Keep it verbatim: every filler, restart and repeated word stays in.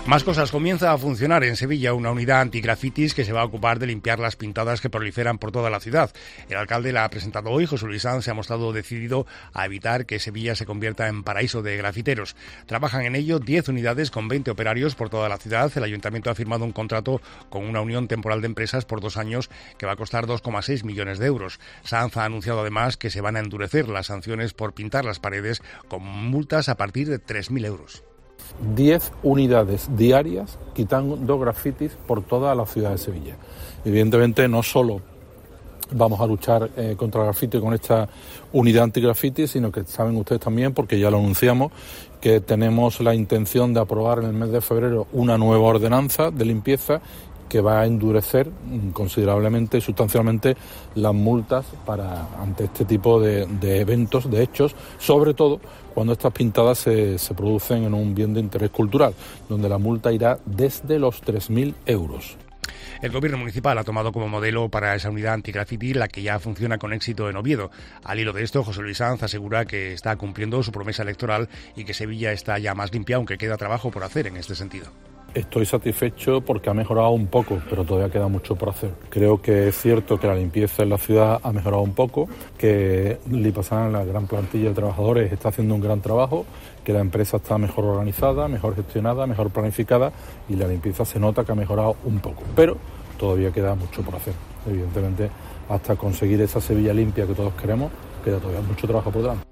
Más cosas. Comienza a funcionar en Sevilla una unidad antigrafitis que se va a ocupar de limpiar las pintadas que proliferan por toda la ciudad. El alcalde la ha presentado hoy. José Luis Sanz se ha mostrado decidido a evitar que Sevilla se convierta en paraíso de grafiteros. Trabajan en ello diez unidades con veinte operarios por toda la ciudad. El ayuntamiento ha firmado un contrato con una unión temporal de empresas por dos años que va a costar dos coma seis millones de euros. Sanz ha anunciado además que se van a endurecer las sanciones por pintar las paredes con multas a partir de tres mil euros. diez unidades diarias quitando grafitis por toda la ciudad de Sevilla. Evidentemente no solo vamos a luchar eh, contra el grafiti con esta unidad antigrafiti, sino que saben ustedes también, porque ya lo anunciamos, que tenemos la intención de aprobar en el mes de febrero una nueva ordenanza de limpieza que va a endurecer considerablemente y sustancialmente las multas para ante este tipo de, de eventos, de hechos, sobre todo cuando estas pintadas se, se producen en un bien de interés cultural, donde la multa irá desde los tres mil euros. El gobierno municipal ha tomado como modelo para esa unidad antigrafiti la que ya funciona con éxito en Oviedo. Al hilo de esto, José Luis Sanz asegura que está cumpliendo su promesa electoral y que Sevilla está ya más limpia, aunque queda trabajo por hacer en este sentido. Estoy satisfecho porque ha mejorado un poco, pero todavía queda mucho por hacer. Creo que es cierto que la limpieza en la ciudad ha mejorado un poco, que Lipasan, la gran plantilla de trabajadores, está haciendo un gran trabajo, que la empresa está mejor organizada, mejor gestionada, mejor planificada y la limpieza se nota que ha mejorado un poco. Pero todavía queda mucho por hacer. Evidentemente, hasta conseguir esa Sevilla limpia que todos queremos, queda todavía mucho trabajo por delante.